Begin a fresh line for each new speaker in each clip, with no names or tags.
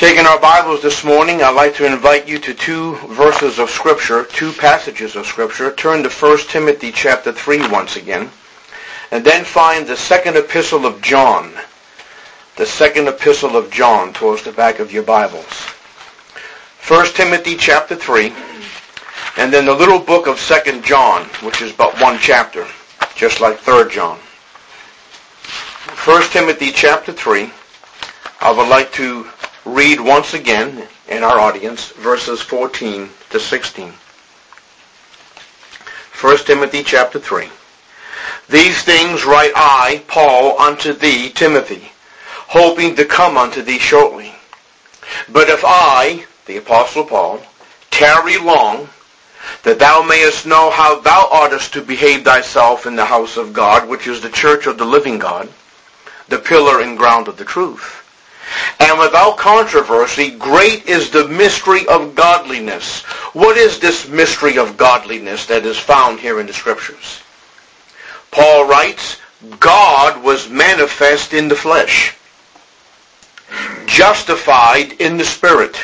Taking our Bibles this morning, I'd like to invite you to two passages of Scripture. Turn to 1 Timothy chapter 3 once again, and then find the second epistle of John. The second epistle of John towards the back of your Bibles. 1 Timothy chapter 3, and then the little book of 2 John, which is but one chapter, just like 3 John. 1 Timothy chapter 3, I would like to read once again in our audience verses 14 to 16. 1 Timothy chapter 3. These things write I, Paul, unto thee, Timothy, hoping to come unto thee shortly. But if I, the Apostle Paul, tarry long, that thou mayest know how thou oughtest to behave thyself in the house of God, which is the church of the living God, the pillar and ground of the truth. And without controversy, great is the mystery of godliness. What is this mystery of godliness that is found here in the Scriptures? Paul writes, God was manifest in the flesh, justified in the Spirit,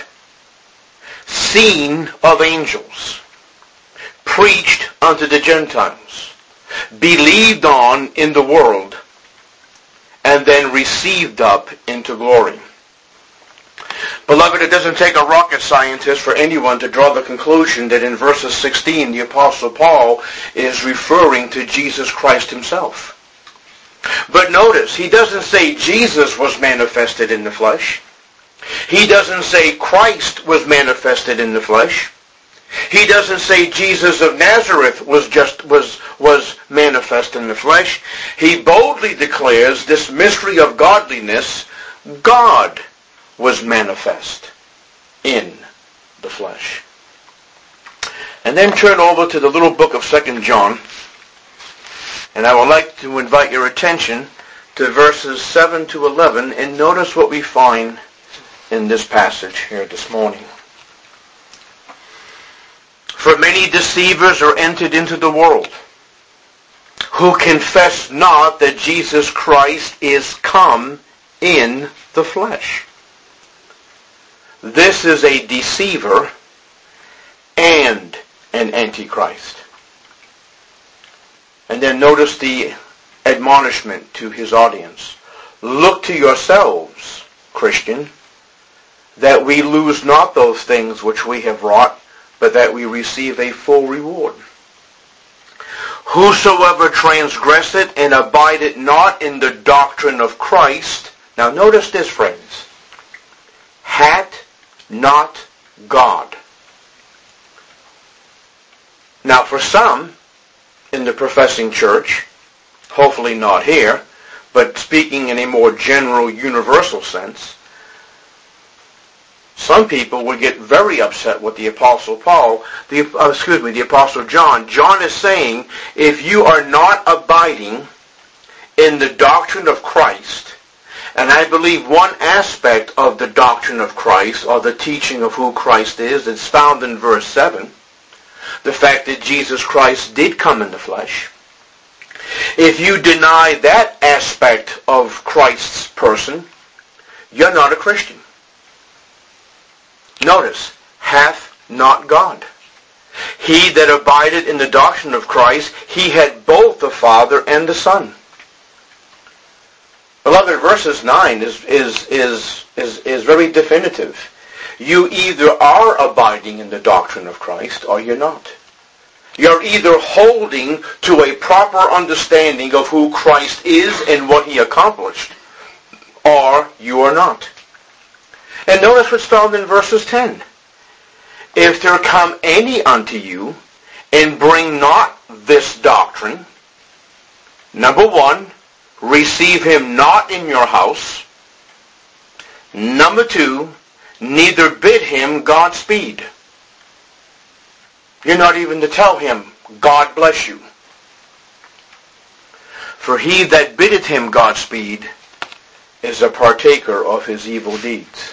seen of angels, preached unto the Gentiles, believed on in the world, and then received up into glory. Beloved, it doesn't take a rocket scientist for anyone to draw the conclusion that in verses 16 the Apostle Paul is referring to Jesus Christ himself. But notice, he doesn't say Jesus was manifested in the flesh. He doesn't say Christ was manifested in the flesh. He doesn't say Jesus of Nazareth was manifest in the flesh. He boldly declares this mystery of godliness, God was manifest in the flesh. And then turn over to the little book of 2 John, and I would like to invite your attention to verses 7 to 11, and notice what we find in this passage here this morning. For many deceivers are entered into the world, who confess not that Jesus Christ is come in the flesh. This is a deceiver and an antichrist. And then notice the admonishment to his audience. Look to yourselves, Christian, that we lose not those things which we have wrought, but that we receive a full reward. Whosoever transgresseth and abideth not in the doctrine of Christ, now notice this, friends, hath not God. Now for some in the professing church, hopefully not here, but speaking in a more general, universal sense, some people would get very upset with the Apostle the Apostle John. John is saying, if you are not abiding in the doctrine of Christ, and I believe one aspect of the doctrine of Christ, or the teaching of who Christ is, it's found in verse 7, the fact that Jesus Christ did come in the flesh. If you deny that aspect of Christ's person, you're not a Christian. Notice, hath not God. He that abideth in the doctrine of Christ, he had both the Father and the Son. Beloved, verses 9 is very definitive. You either are abiding in the doctrine of Christ or you're not. You're either holding to a proper understanding of who Christ is and what he accomplished, or you are not. And notice what's found in verses 10. If there come any unto you, and bring not this doctrine, number one, receive him not in your house. Number two, neither bid him Godspeed. You're not even to tell him, God bless you. For he that biddeth him Godspeed is a partaker of his evil deeds.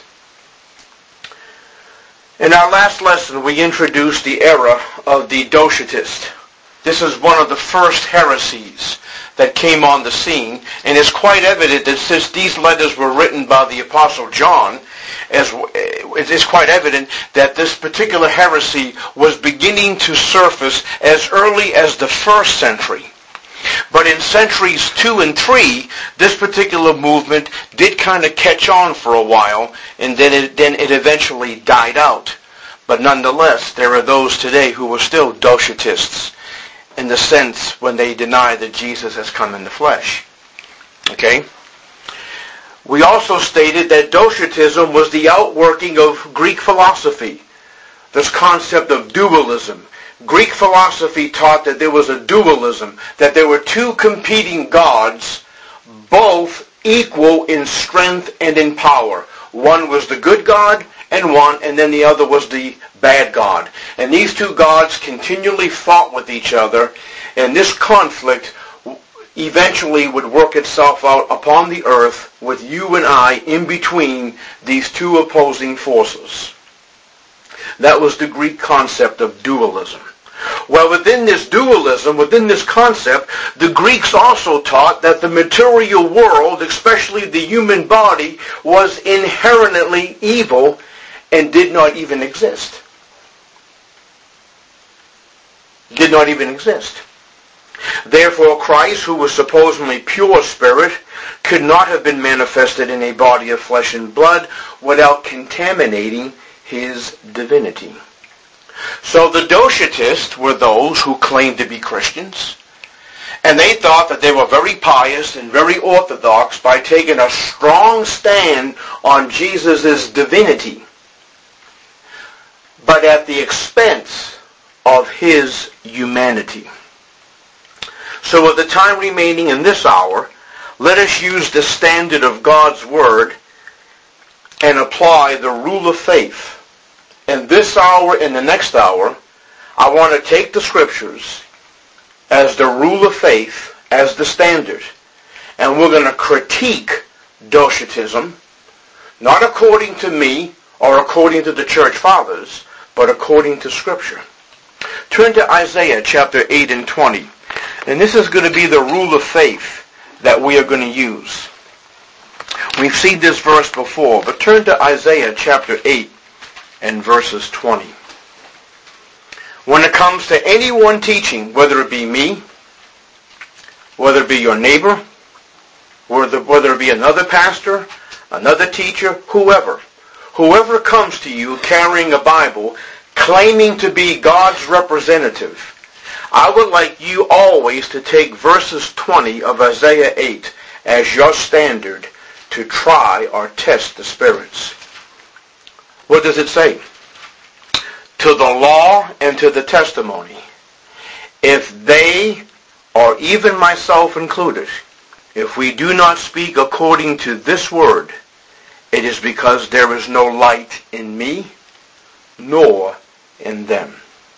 In our last lesson, we introduced the era of the Docetist. This is one of the first heresies that came on the scene, and it's quite evident that since these letters were written by the Apostle John, it is quite evident that this particular heresy was beginning to surface as early as the first century. But in centuries 2 and 3, this particular movement did kind of catch on for a while, and then it eventually died out. But nonetheless, there are those today who are still Doshetists, in the sense when they deny that Jesus has come in the flesh. Okay? We also stated that Doshetism was the outworking of Greek philosophy, this concept of dualism. Greek philosophy taught that there was a dualism, that there were two competing gods, both equal in strength and in power. One was the good God, and then the other was the bad God. And these two gods continually fought with each other, and this conflict eventually would work itself out upon the earth with you and I in between these two opposing forces. That was the Greek concept of dualism. Well, within this dualism, within this concept, the Greeks also taught that the material world, especially the human body, was inherently evil and did not even exist. Did not even exist. Therefore, Christ, who was supposedly pure spirit, could not have been manifested in a body of flesh and blood without contaminating his divinity. So the Doshetists were those who claimed to be Christians, and they thought that they were very pious and very orthodox by taking a strong stand on Jesus' divinity, but at the expense of his humanity. So with the time remaining in this hour, let us use the standard of God's Word and apply the rule of faith. In this hour and the next hour, I want to take the Scriptures as the rule of faith, as the standard, and we're going to critique Doshetism, not according to me or according to the Church Fathers, but according to Scripture. Turn to Isaiah chapter 8 and 20. And this is going to be the rule of faith that we are going to use. We've seen this verse before, but turn to Isaiah chapter 8 and verses 20. When it comes to anyone teaching, whether it be me, whether it be your neighbor, whether it be another pastor, another teacher, whoever comes to you carrying a Bible, claiming to be God's representative, I would like you always to take verses 20 of Isaiah 8 as your standard to try or test the spirits. What does it say? To the law and to the testimony, if they, or even myself included, if we do not speak according to this word, it is because there is no light in me, nor in them.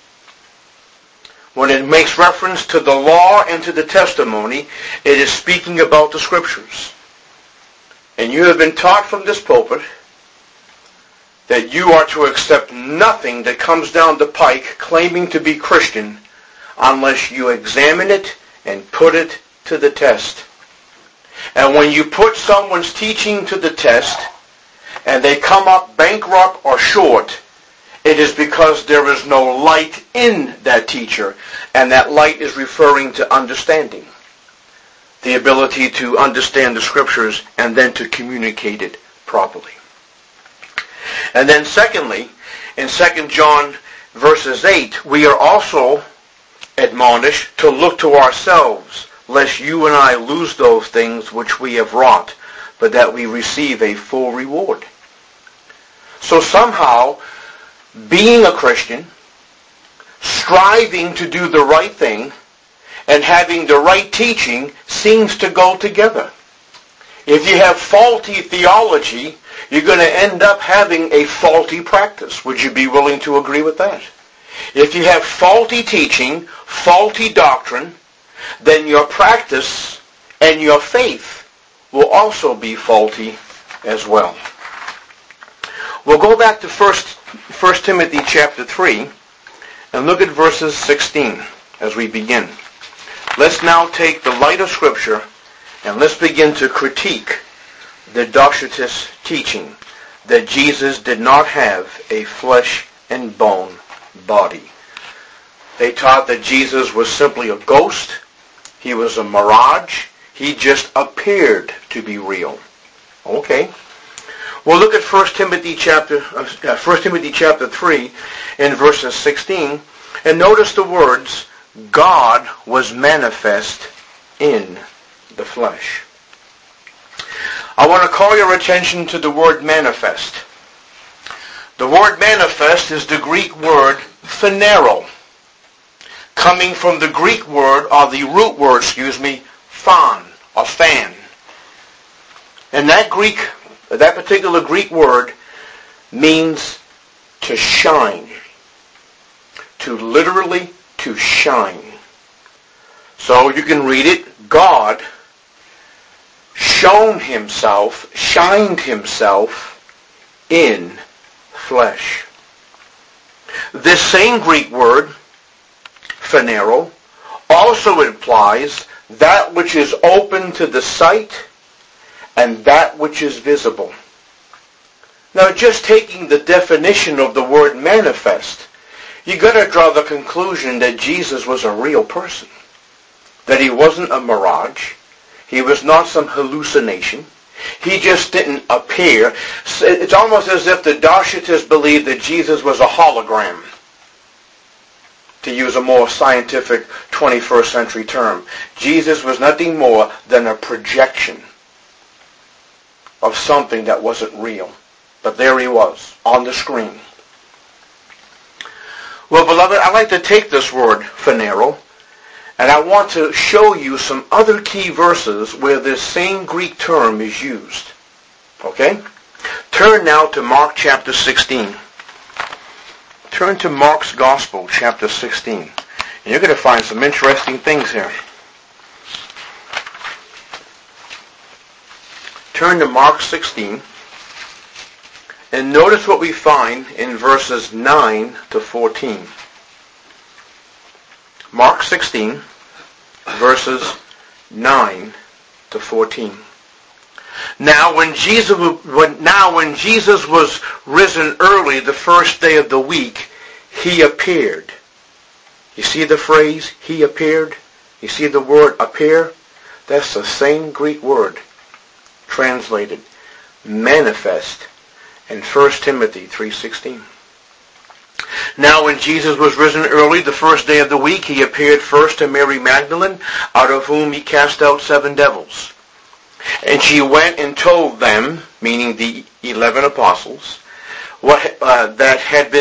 When it makes reference to the law and to the testimony, it is speaking about the Scriptures. And you have been taught from this pulpit that you are to accept nothing that comes down the pike claiming to be Christian unless you examine it and put it to the test. And when you put someone's teaching to the test and they come up bankrupt or short, it is because there is no light in that teacher, and that light is referring to understanding. The ability to understand the Scriptures and then to communicate it properly. And then secondly, in 2 John verses 8, we are also admonished to look to ourselves, lest you and I lose those things which we have wrought, but that we receive a full reward. So somehow, being a Christian, striving to do the right thing, and having the right teaching seems to go together. If you have faulty theology, you're going to end up having a faulty practice. Would you be willing to agree with that? If you have faulty teaching, faulty doctrine, then your practice and your faith will also be faulty as well. We'll go back to 1 Timothy chapter 3 and look at verses 16 as we begin. Let's now take the light of Scripture and let's begin to critique the Docetists' teaching that Jesus did not have a flesh and bone body. They taught that Jesus was simply a ghost. He was a mirage. He just appeared to be real. Okay. Well, look at 1 Timothy chapter 3 in verses 16, and notice the words, God was manifest in the flesh. I want to call your attention to the word manifest. The word manifest is the Greek word phanero, coming from the Greek word, or the root word, phan, or fan. And that particular Greek word means to shine. Literally to shine. So you can read it, God shined himself in flesh. This same Greek word, phanero, also implies that which is open to the sight and that which is visible. Now, just taking the definition of the word manifest, you got to draw the conclusion that Jesus was a real person. That he wasn't a mirage. He was not some hallucination. He just didn't appear. It's almost as if the Docetists believed that Jesus was a hologram, to use a more scientific 21st century term. Jesus was nothing more than a projection of something that wasn't real. But there he was, on the screen. Well, beloved, I'd like to take this word, phanero, and I want to show you some other key verses where this same Greek term is used. Okay? Turn now to Mark chapter 16. Turn to Mark's Gospel, chapter 16. And you're going to find some interesting things here. Turn to Mark 16. And notice what we find in verses 9 to 14. Mark 16, verses 9 to 14. Now when Jesus was risen early the first day of the week, he appeared. You see the phrase, he appeared? You see the word appear? That's the same Greek word translated manifest in 1 Timothy 3:16. Now when Jesus was risen early the first day of the week, he appeared first to Mary Magdalene, out of whom he cast out 7 devils. And she went and told them, meaning the 11 apostles, what that had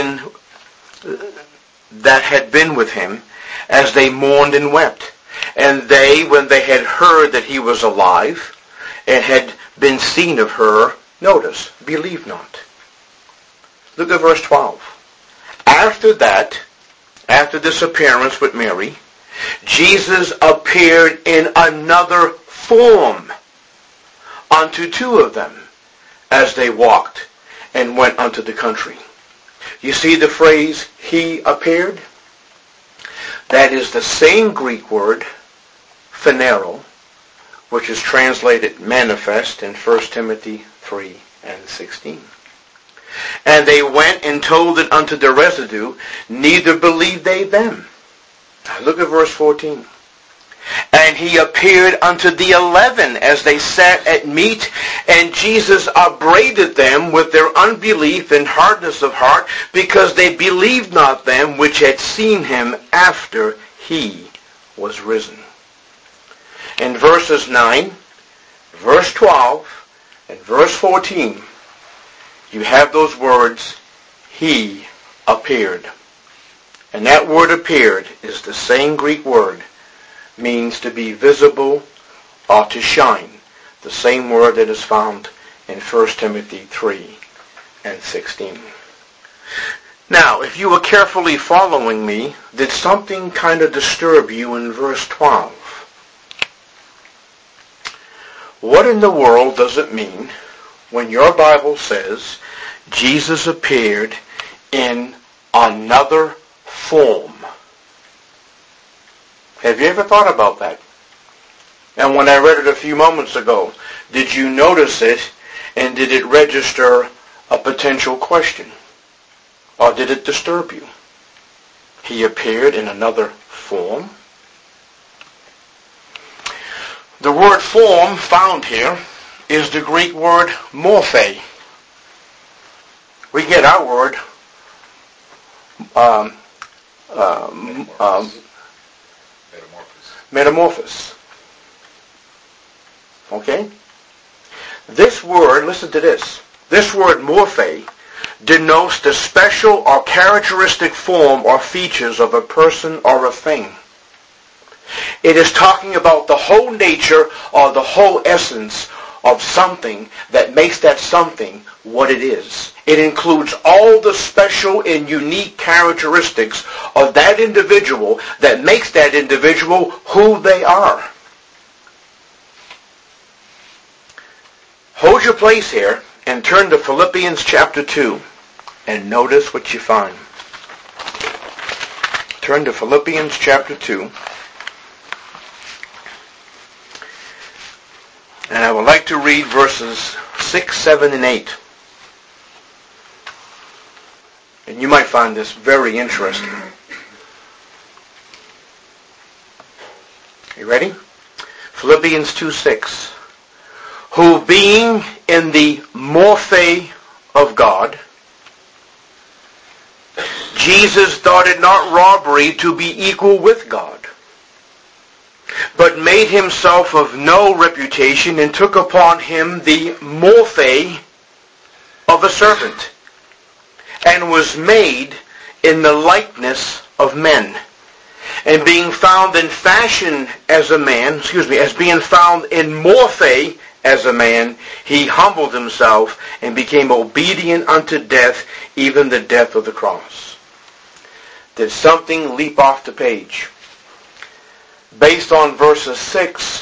been with him, as they mourned and wept. And they, when they had heard that he was alive, and had been seen of her, notice, believed not. Look at verse 12. After this appearance with Mary, Jesus appeared in another form unto 2 of them as they walked and went unto the country. You see the phrase, he appeared? That is the same Greek word, phanero, which is translated manifest in 1 Timothy 3:16. And they went and told it unto the residue, neither believed they them. Now look at verse 14. And he appeared unto the 11 as they sat at meat, and Jesus upbraided them with their unbelief and hardness of heart, because they believed not them which had seen him after he was risen. In verses 9, verse 12, and verse 14, you have those words, he appeared. And that word appeared is the same Greek word, means to be visible or to shine. The same word that is found in 1 Timothy 3:16. Now, if you were carefully following me, did something kind of disturb you in verse 12? What in the world does it mean when your Bible says Jesus appeared in another form Have you ever thought about that? And when I read it a few moments ago, did you notice it, and did it register a potential question? Or did it disturb you? He appeared in another form. The word form found here is the Greek word morphe. We get our word metamorphosis. Okay? This word, listen to this. This word morphe denotes the special or characteristic form or features of a person or a thing. It is talking about the whole nature or the whole essence of something that makes that something what it is. It includes all the special and unique characteristics of that individual that makes that individual who they are. Hold your place here and turn to Philippians chapter 2 and notice what you find. Turn to Philippians chapter 2. And I would like to read verses 6, 7, and 8. And you might find this very interesting. You ready? Philippians 2:6. Who being in the morphe of God, Jesus thought it not robbery to be equal with God, but made himself of no reputation, and took upon him the morphe of a servant, and was made in the likeness of men. And being found in fashion as a man, as being found in morphe as a man, he humbled himself and became obedient unto death, even the death of the cross. Did something leap off the page? Based on verses 6,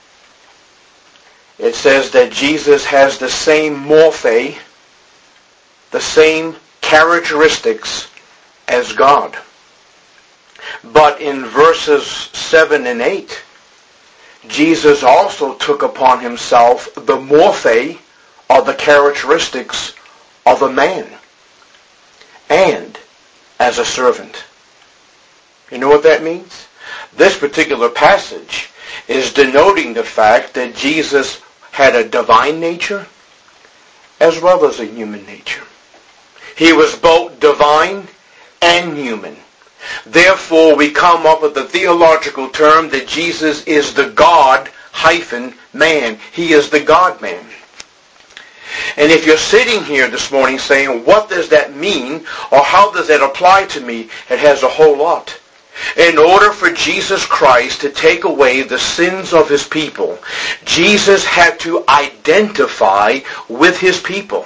it says that Jesus has the same morphe, the same characteristics as God. But in verses 7 and 8, Jesus also took upon himself the morphe, or the characteristics of a man, and as a servant. You know what that means? This particular passage is denoting the fact that Jesus had a divine nature as well as a human nature. He was both divine and human. Therefore, we come up with the theological term that Jesus is the God-man. He is the God-man. And if you're sitting here this morning saying, what does that mean, or how does that apply to me? It has a whole lot. In order for Jesus Christ to take away the sins of his people, Jesus had to identify with his people.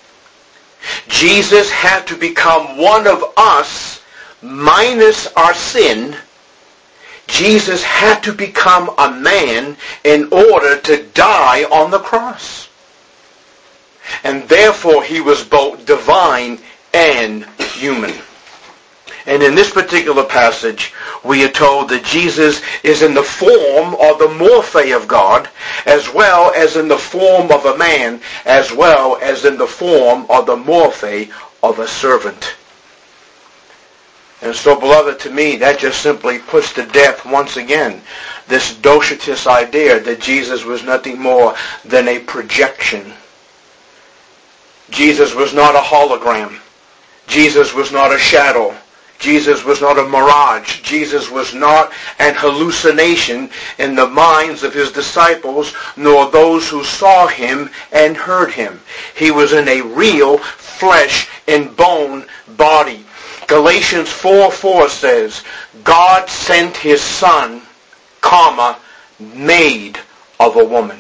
Jesus had to become one of us, minus our sin. Jesus had to become a man in order to die on the cross. And therefore he was both divine and human. And in this particular passage, we are told that Jesus is in the form or the morphe of God, as well as in the form of a man, as well as in the form or the morphe of a servant. And so, beloved, to me, that just simply puts to death once again this Docetist idea that Jesus was nothing more than a projection. Jesus was not a hologram. Jesus was not a shadow. Jesus was not a mirage. Jesus was not an hallucination in the minds of his disciples, nor those who saw him and heard him. He was in a real flesh and bone body. Galatians 4:4 says, God sent his Son, made of a woman.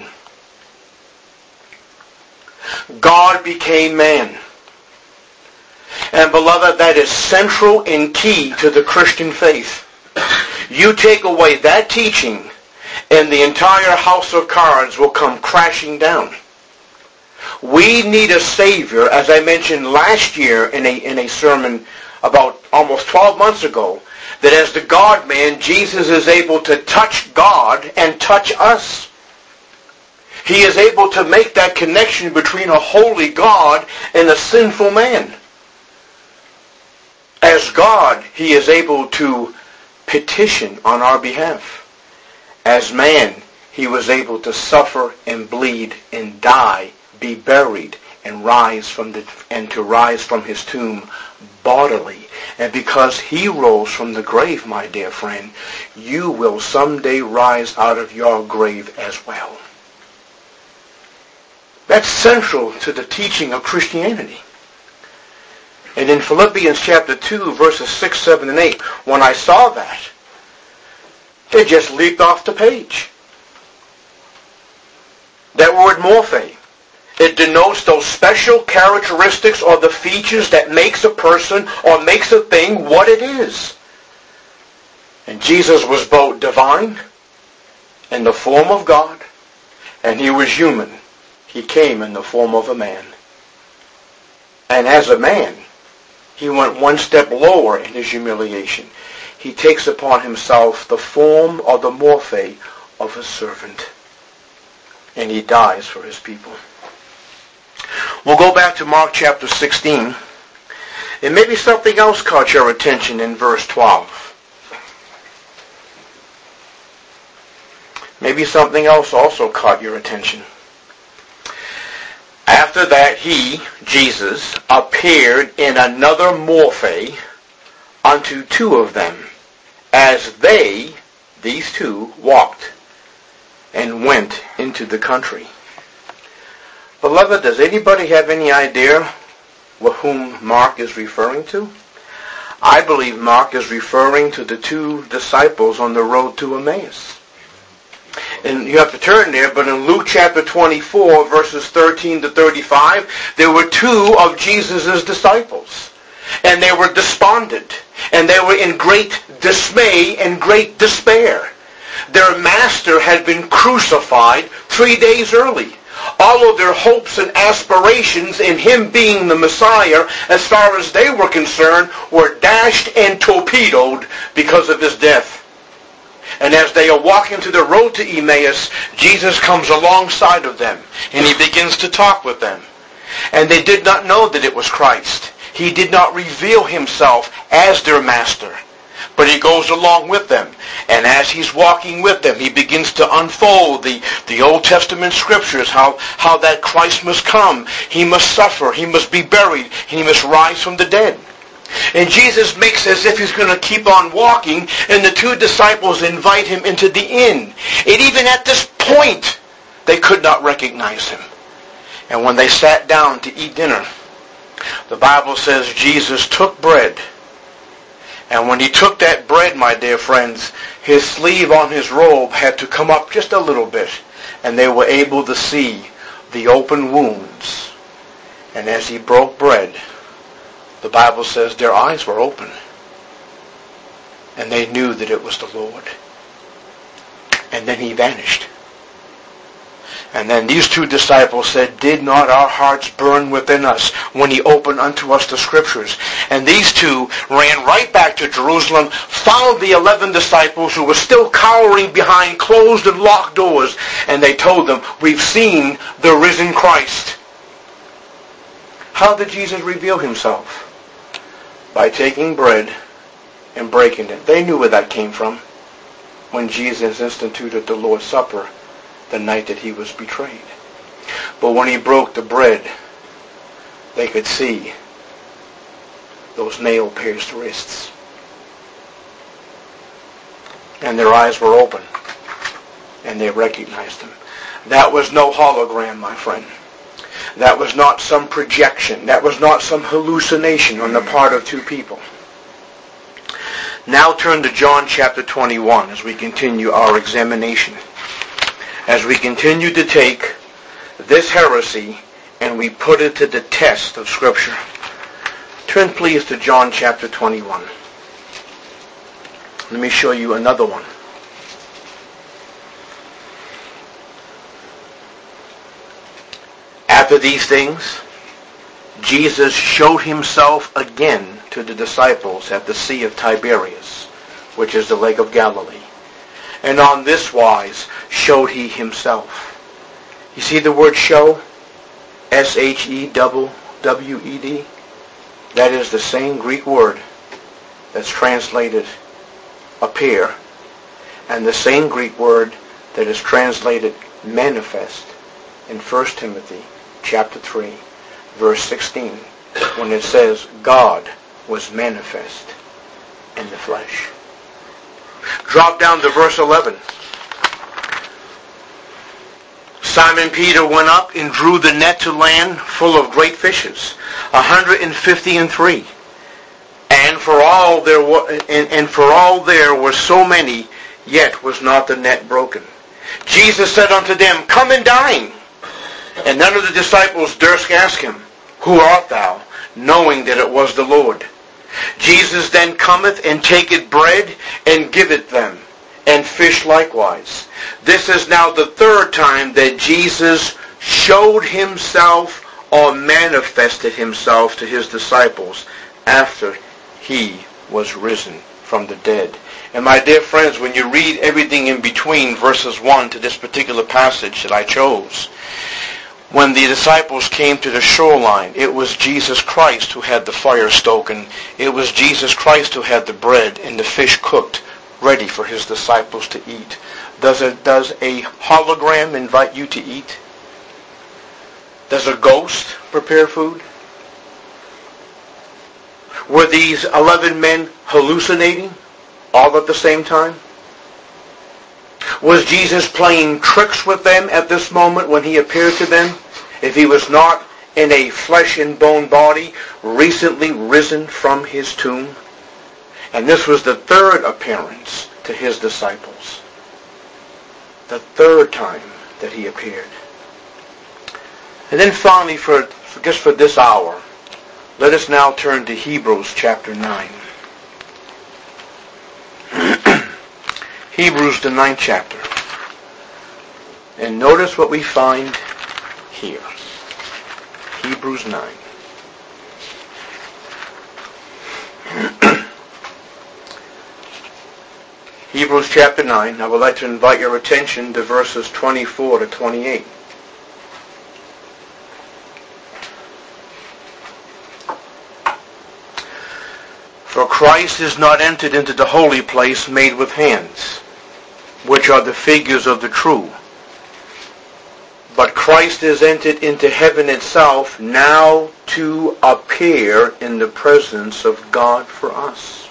God became man. And beloved, that is central and key to the Christian faith. You take away that teaching, and the entire house of cards will come crashing down. We need a Savior, as I mentioned last year in a sermon about almost 12 months ago. that as the God-man, Jesus is able to touch God and touch us. He is able to make that connection between a holy God and a sinful man. As God, he is able to petition on our behalf. As man, he was able to suffer and bleed and die, be buried, and to rise from his tomb bodily. And because he rose from the grave, my dear friend, you will someday rise out of your grave as well. That's central to the teaching of Christianity. And in Philippians chapter 2, verses 6, 7, and 8, when I saw that, it just leaped off the page. That word morphe, it denotes those special characteristics or the features that makes a person or makes a thing what it is. And Jesus was both divine in the form of God, and he was human. He came in the form of a man. And as a man, he went one step lower in his humiliation. He takes upon himself the form or the morphe of a servant. And he dies for his people. We'll go back to Mark chapter 16. And maybe something else caught your attention in verse 12. Maybe something else also caught your attention. After that, he, Jesus, appeared in another morphe unto two of them, as they, these two, walked and went into the country. Beloved, does anybody have any idea whom Mark is referring to? I believe Mark is referring to the two disciples on the road to Emmaus. And you have to turn there, but in Luke chapter 24, verses 13 to 35, there were two of Jesus' disciples. And they were despondent. And they were in great dismay and great despair. Their master had been crucified 3 days early. All of their hopes and aspirations in him being the Messiah, as far as they were concerned, were dashed and torpedoed because of his death. And as they are walking to the road to Emmaus, Jesus comes alongside of them, and he begins to talk with them. And they did not know that it was Christ. He did not reveal himself as their master, but he goes along with them. And as he's walking with them, he begins to unfold the Old Testament scriptures, how that Christ must come, he must suffer, he must be buried, and he must rise from the dead. And Jesus makes as if he's going to keep on walking, and the two disciples invite him into the inn. And even at this point, they could not recognize him. And when they sat down to eat dinner, the Bible says Jesus took bread. And when he took that bread, my dear friends, his sleeve on his robe had to come up just a little bit. And they were able to see the open wounds. And as he broke bread, the Bible says their eyes were open. And they knew that it was the Lord. And then he vanished. And then these two disciples said, "Did not our hearts burn within us when he opened unto us the scriptures?" And these two ran right back to Jerusalem, found the 11 disciples who were still cowering behind closed and locked doors, and they told them, "We've seen the risen Christ." How did Jesus reveal himself? By taking bread and breaking it. They knew where that came from when Jesus instituted the Lord's Supper the night that he was betrayed. But when he broke the bread, they could see those nail-pierced wrists. And their eyes were open, and they recognized him. That was no hologram, my friend. That was not some projection. That was not some hallucination on the part of two people. Now turn to John chapter 21 as we continue our examination. As we continue to take this heresy and we put it to the test of Scripture. Turn please to John chapter 21. Let me show you another one. After these things, Jesus showed himself again to the disciples at the Sea of Tiberias. which is the Lake of Galilee. And on this wise showed he himself. You see the word show? S-H-E-W-W-E-D. That is the same Greek word that's translated appear, and the same Greek word that is translated manifest in 1 Timothy chapter 3, verse 16, when it says, God was manifest in the flesh. Drop down to verse 11. Simon Peter went up and drew the net to land full of great fishes, 153. And for all there were so many, yet was not the net broken. Jesus said unto them, Come and dine. And none of the disciples durst ask him, Who art thou? Knowing that it was the Lord. Jesus then cometh and taketh bread and giveth them, and fish likewise. This is now the third time that Jesus showed himself or manifested himself to his disciples after he was risen from the dead. And my dear friends, when you read everything in between verses 1 to this particular passage that I chose, when the disciples came to the shoreline, it was Jesus Christ who had the fire stoken. It was Jesus Christ who had the bread and the fish cooked, ready for his disciples to eat. Does a hologram invite you to eat? Does a ghost prepare food? Were these 11 men hallucinating all at the same time? Was Jesus playing tricks with them at this moment when he appeared to them? If he was not in a flesh and bone body, recently risen from his tomb? And this was the third appearance to his disciples. The third time that he appeared. And then finally, for this hour, let us now turn to Hebrews chapter 9. Hebrews, the 9th chapter. And notice what we find here. Hebrews 9. Hebrews chapter 9. I would like to invite your attention to verses 24 to 28. For Christ is not entered into the holy place made with hands, which are the figures of the true. But Christ is entered into heaven itself, now to appear in the presence of God for us.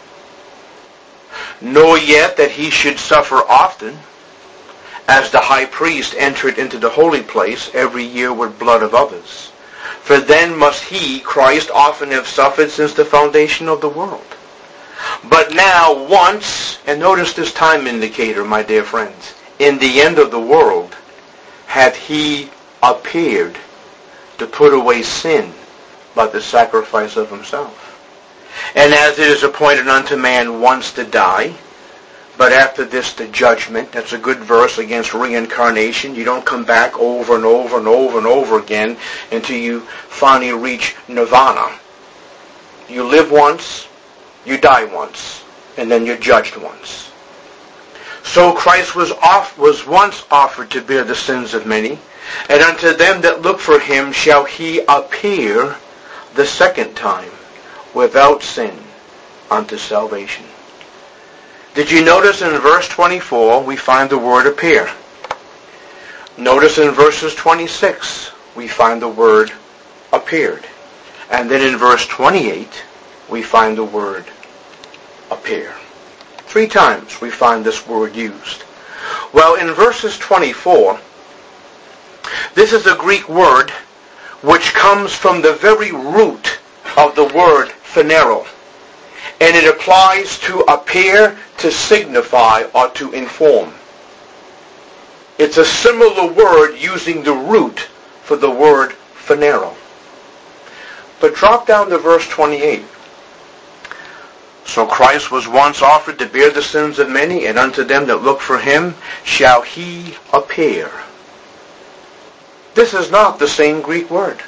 Nor yet that he should suffer often, as the high priest entered into the holy place every year with blood of others. For then must he, Christ, often have suffered since the foundation of the world. But now once, and notice this time indicator, my dear friends, in the end of the world, hath he appeared to put away sin by the sacrifice of himself. And as it is appointed unto man once to die, but after this the judgment. That's a good verse against reincarnation. You don't come back over and over and over and over again until you finally reach nirvana. You live once, you die once, and then you're judged once. So Christ was once offered to bear the sins of many, and unto them that look for him shall he appear the second time, without sin, unto salvation. Did you notice in verse 24 we find the word appear? Notice in verses 26 we find the word appeared. And then in verse 28 we find the word appear. 3 times we find this word used. Well, in verses 24, this is a Greek word which comes from the very root of the word phanero. And it applies to appear, to signify, or to inform. It's a similar word using the root for the word phanero. But drop down to verse 28. So Christ was once offered to bear the sins of many, and unto them that look for him shall he appear. This is not the same Greek word.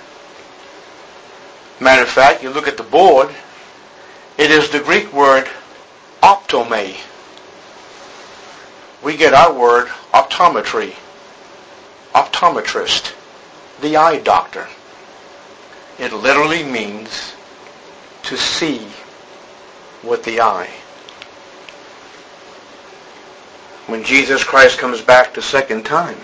Matter of fact, you look at the board, it is the Greek word optome. We get our word optometry, optometrist, the eye doctor. It literally means to see with the eye. When Jesus Christ comes back the second time,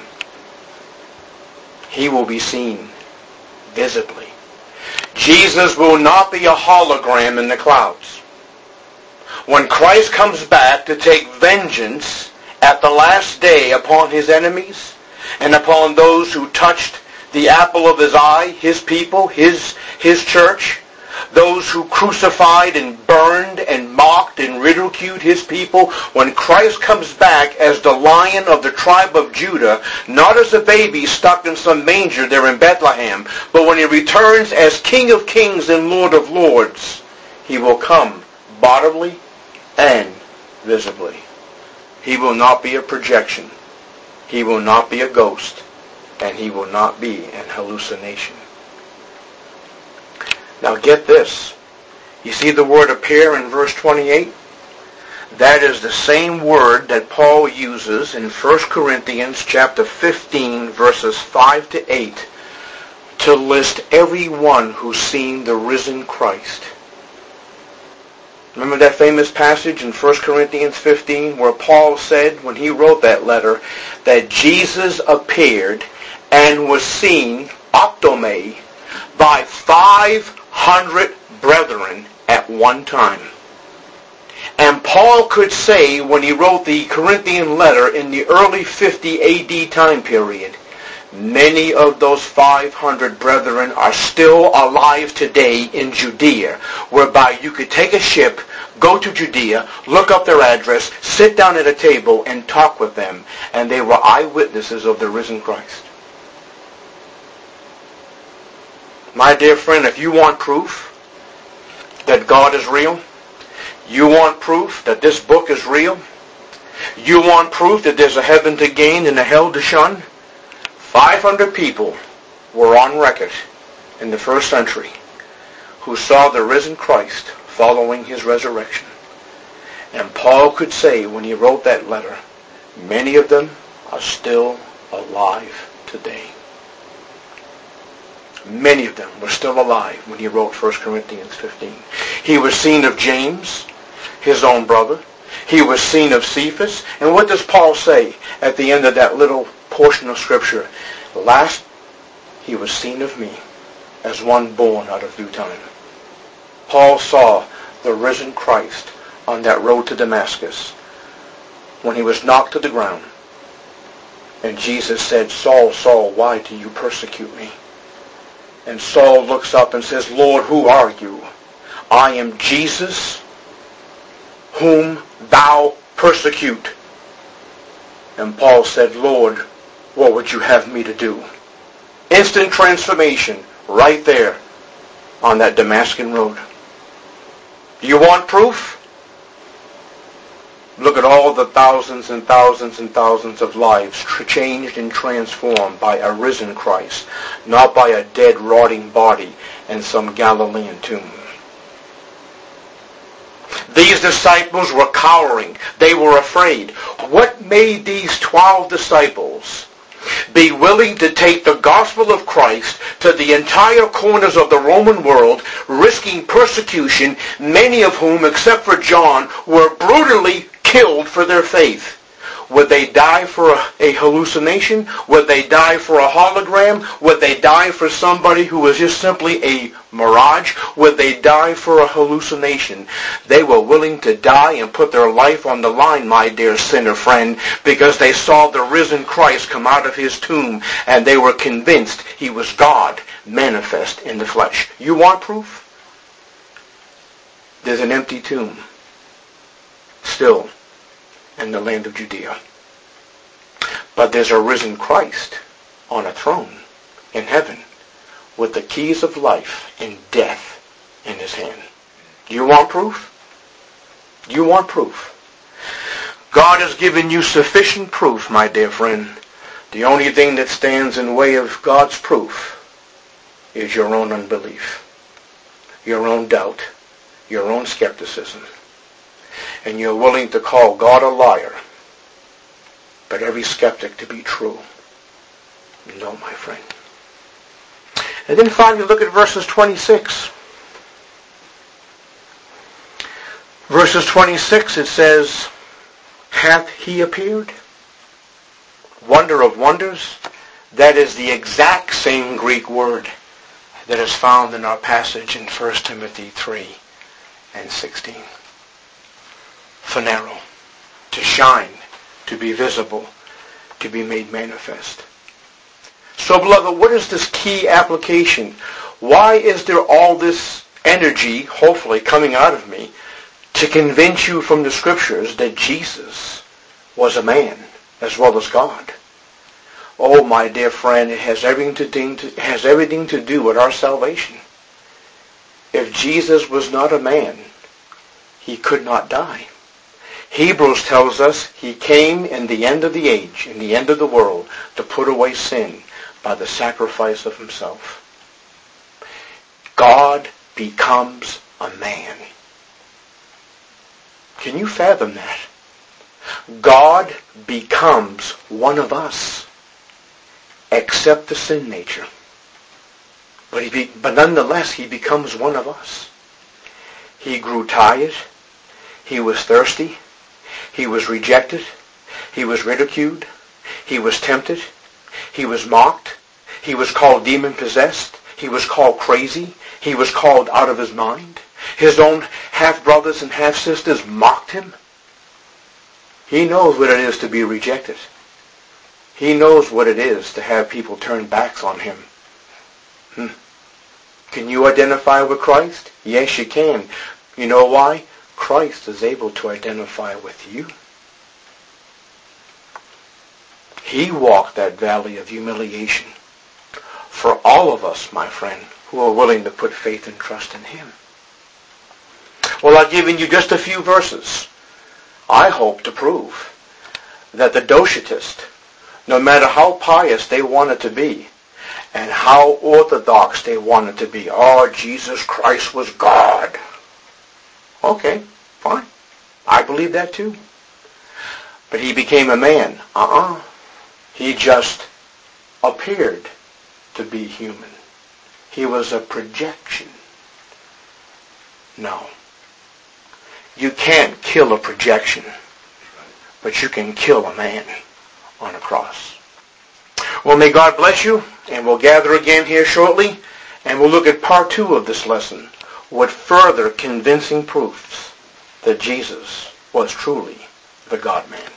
he will be seen visibly. Jesus will not be a hologram in the clouds. When Christ comes back to take vengeance at the last day upon his enemies and upon those who touched the apple of his eye, his people, his church, those who crucified and burned and mocked and ridiculed his people, when Christ comes back as the Lion of the tribe of Judah, not as a baby stuck in some manger there in Bethlehem, but when he returns as King of Kings and Lord of Lords, he will come bodily and visibly. He will not be a projection. He will not be a ghost. And he will not be an hallucination. Now get this. You see the word appear in verse 28? That is the same word that Paul uses in 1 Corinthians chapter 15, verses 5 to 8, to list everyone who's seen the risen Christ. Remember that famous passage in 1 Corinthians 15 where Paul said when he wrote that letter that Jesus appeared and was seen, optome, by 500 brethren at one time. And Paul could say when he wrote the Corinthian letter in the early 50 AD time period, many of those 500 brethren are still alive today in Judea, whereby you could take a ship, go to Judea, look up their address, sit down at a table, and talk with them. And they were eyewitnesses of the risen Christ. My dear friend, if you want proof that God is real, you want proof that this book is real, you want proof that there's a heaven to gain and a hell to shun, 500 people were on record in the first century who saw the risen Christ following his resurrection. And Paul could say when he wrote that letter, many of them are still alive today. Many of them were still alive when he wrote 1 Corinthians 15. He was seen of James, his own brother. He was seen of Cephas. And what does Paul say at the end of that little portion of Scripture? Last, he was seen of me as one born out of due time. Paul saw the risen Christ on that road to Damascus when he was knocked to the ground. And Jesus said, Saul, Saul, why do you persecute me? And Saul looks up and says, Lord, who are you? I am Jesus, whom thou persecute. And Paul said, Lord, what would you have me to do? Instant transformation right there on that Damascus road. You want proof? Look at all the thousands and thousands and thousands of lives changed and transformed by a risen Christ, not by a dead, rotting body in some Galilean tomb. These disciples were cowering. They were afraid. What made these 12 disciples be willing to take the gospel of Christ to the entire corners of the Roman world, risking persecution, many of whom, except for John, were brutally killed for their faith? Would they die for a hallucination? Would they die for a hologram? Would they die for somebody who was just simply a mirage? Would they die for a hallucination? They were willing to die and put their life on the line, my dear sinner friend, because they saw the risen Christ come out of his tomb, and they were convinced he was God manifest in the flesh. You want proof? There's an empty tomb still in the land of Judea. But there's a risen Christ on a throne in heaven with the keys of life and death in his hand. Do you want proof? Do you want proof? God has given you sufficient proof, my dear friend. The only thing that stands in the way of God's proof is your own unbelief, your own doubt, your own skepticism. and you're willing to call God a liar, but every skeptic to be true. No, my friend. And then finally, look at verses 26. Verses 26, it says, hath he appeared? Wonder of wonders. That is the exact same Greek word that is found in our passage in 1 Timothy 3 and 16. Phanero, to shine, to be visible, to be made manifest. So, beloved, what is this key application? Why is there all this energy, hopefully, coming out of me to convince you from the Scriptures that Jesus was a man as well as God? Oh, my dear friend, it has everything to do with our salvation. If Jesus was not a man, he could not die. Hebrews tells us he came in the end of the age, in the end of the world, to put away sin by the sacrifice of himself. God becomes a man. Can you fathom that? God becomes one of us, except the sin nature. But nonetheless, he becomes one of us. He grew tired. He was thirsty. He was rejected. He was ridiculed. He was tempted. He was mocked. He was called demon-possessed. He was called crazy. He was called out of his mind. His own half-brothers and half-sisters mocked him. He knows what it is to be rejected. He knows what it is to have people turn backs on him. Can you identify with Christ? Yes, you can. You know why? Christ is able to identify with you. He walked that valley of humiliation for all of us, my friend, who are willing to put faith and trust in him. Well, I've given you just a few verses, I hope, to prove that the Doshitist, no matter how pious they wanted to be, and how orthodox they wanted to be, oh, Jesus Christ was God. Okay, fine. I believe that too. But he became a man. He just appeared to be human. He was a projection. No. You can't kill a projection, but you can kill a man on a cross. Well, may God bless you, and we'll gather again here shortly, and we'll look at part 2 of this lesson with further convincing proofs that Jesus was truly the God-man.